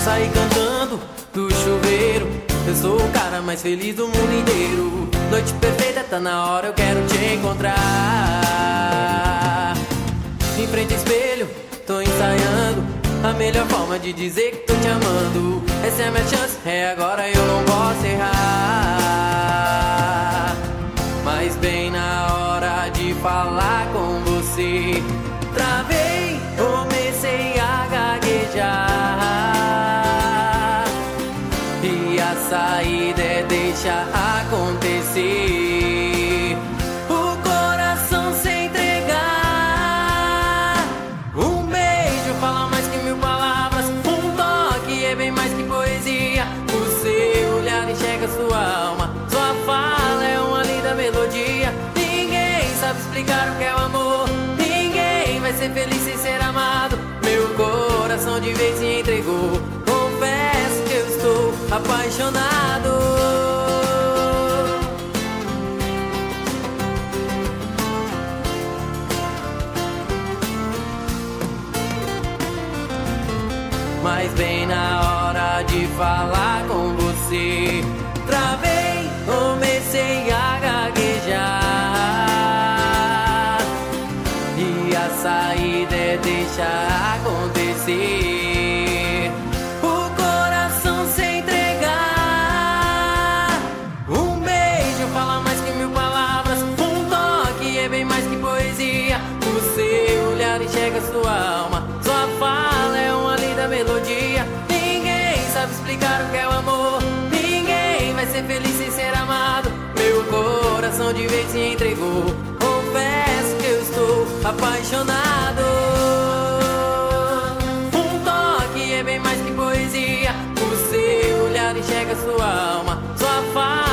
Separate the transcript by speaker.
Speaker 1: sair cantando do chuveiro. Eu sou o cara mais feliz do mundo inteiro. Noite perfeita, tá na hora, eu quero te encontrar. Em frente ao espelho, tô ensaiando a melhor forma de dizer que tô te amando. Essa é a minha chance, é agora, eu não posso errar. Mas bem na hora de falar com você, travei, comecei a gaguejar. E a saída é deixar acontecer. O coração se entregar. Um beijo fala mais que mil palavras. Um toque é bem mais que poesia. O seu olhar enxerga sua alma. Sua fala é uma linda melodia. Ninguém sabe explicar o que é o amor. Ninguém vai ser feliz sem ser amado. Meu coração de vez se entregou. Confesso que eu estou apaixonado. Mas bem na hora de falar com você, travei, comecei a gaguejar. E a saída é deixar acontecer. O coração se entregar. Um beijo fala mais que mil palavras. Um toque é bem mais que poesia. O seu olhar enxerga sua alma. Sua fala é uma linda melodia. Ninguém sabe explicar o que é o amor. Ninguém vai ser feliz sem ser amado. Meu coração de vez se entregou. Confesso que eu estou apaixonado. Um toque é bem mais que poesia. O seu olhar enxerga sua alma. Sua fala